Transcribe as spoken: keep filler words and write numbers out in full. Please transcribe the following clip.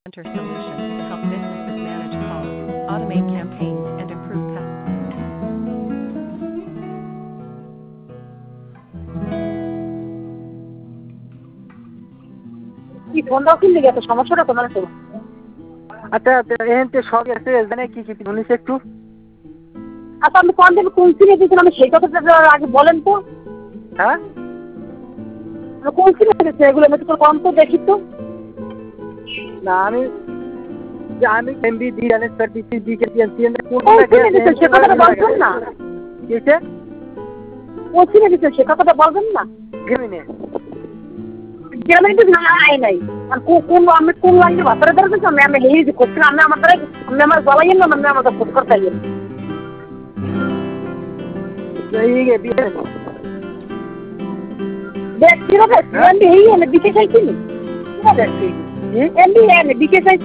Center solutions to help businesses manage calls, automate campaigns, and improve customer. কি phone দাও কিনলে গেছে সমস্যাটা তোমার তো আচ্ছা এখানে সব আছে জানে কি কি শুনিস একটু আচ্ছা আমি কোন দিন কোন সিনে দিয়েছিলাম আমি সেই কথাটা আগে বলেন তো হ্যাঁ কোন সিনে দিয়েছে এগুলো আমি তো কম তো দেখি তো না আমি আমি এমবি ডি রানের সার্ভিস ডি কে এনসিএন কোন সিনে দিয়েছে সে কথাটা বলবেন না কিসে কোন সিনে দিয়েছে সে কথাটা বলবেন না গেমিনে গেমিনে তো না আই নাই আর কোন আমি কোন লাইনে বাতারে ধরতে আমি আমি হেই যে করছি আমি আমার দ্বারা আমি আমার গলাইয়েন না আমি আমার ফোন করতে আইয়েন এই গে বিয়ে দেখ কি হবে এমবি হেই আমি বিকে চাইছি নি দেখছি এমবি এমবি বিকে চাইছি